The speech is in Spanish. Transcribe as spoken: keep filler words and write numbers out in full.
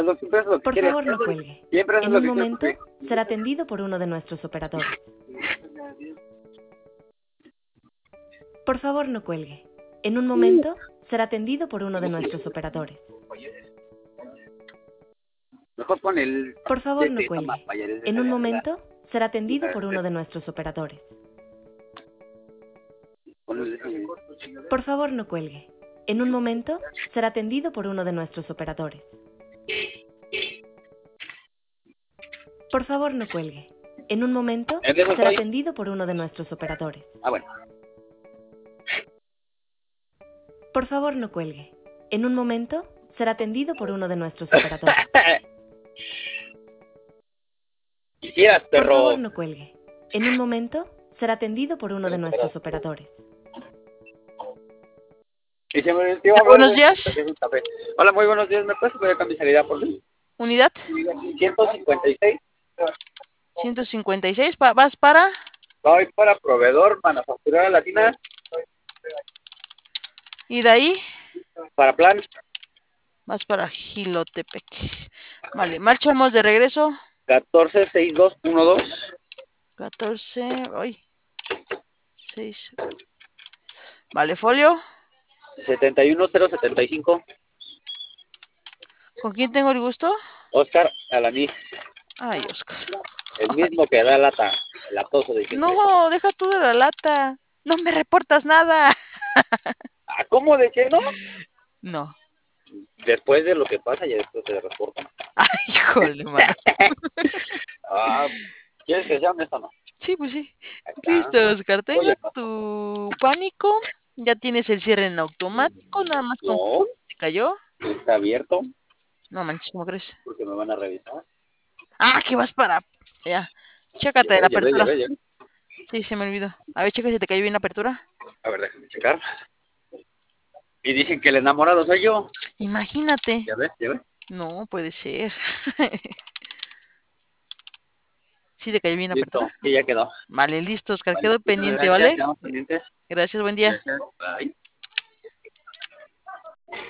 lo, siempre es lo que Por quieres. favor, no cuelgue. Siempre es En lo un que momento quieres. será atendido por uno de nuestros operadores. Por favor, no cuelgue. En un momento será atendido por uno de nuestros operadores. Mejor pon el... Por favor, no Toma, cuelgue. vaya, desde En un allá, momento será atendido ¿verdad? por uno de nuestros operadores. Pon el- Por favor, no cuelgue. En un momento será atendido por uno de nuestros operadores. Por favor, no cuelgue. En un momento ¿En eso será estoy? atendido por uno de nuestros operadores. Ah, bueno. Por favor, no cuelgue. En un momento será atendido por uno de nuestros operadores. Quisieras, Por perro. favor, no cuelgue. En un momento será atendido por uno de nuestros operadores. Y se me iba a ver, Buenos güey, días. porque es un café. Hola, muy buenos días. ¿Me puedes poner acá mi salida, por favor? Unidad ciento cincuenta y seis. ciento cincuenta y seis. Pa- ¿Vas para? Voy para proveedor, manufacturera latina, Y de ahí para plan. vas para Gilotepec. Vale, marchamos de regreso. catorce sesenta y dos doce. catorce. Ay. seis. Vale, folio. setenta y uno cero setenta y cinco. ¿Con quién tengo el gusto? Oscar Alaní. Ay, Oscar. El mismo que da lata. El atoso de siempre. No, deja tú de la lata. No me reportas nada. Ah, ¿cómo de que no? No. Después de lo que pasa, ya después se reportan. Ay, híjole, mano. Ah, ¿quieres que sea honesto o no? Sí, pues sí. Acá. Listo, Oscar. Tengo Oye, no. tu pánico. Ya tienes el cierre en automático. Nada más con No, te cayó. está abierto No manches, ¿cómo crees? porque me van a revisar. Ah, que vas para. Ya. Chécate la Ya ves, ya apertura. ves, ya ves. Sí, se me olvidó. A ver, checa si te cayó bien la apertura. A ver, déjame checar. Y dicen que el enamorado soy yo. Imagínate. Ya ves, ya ves. No, puede ser. ¿Sí te cayó bien la Listo, apertura? sí, ya quedó. Vale, listo, Oscar. Vale, Quedo muchas pendiente, gracias, ¿vale? quedamos pendientes. Gracias, buen día. Gracias, bye.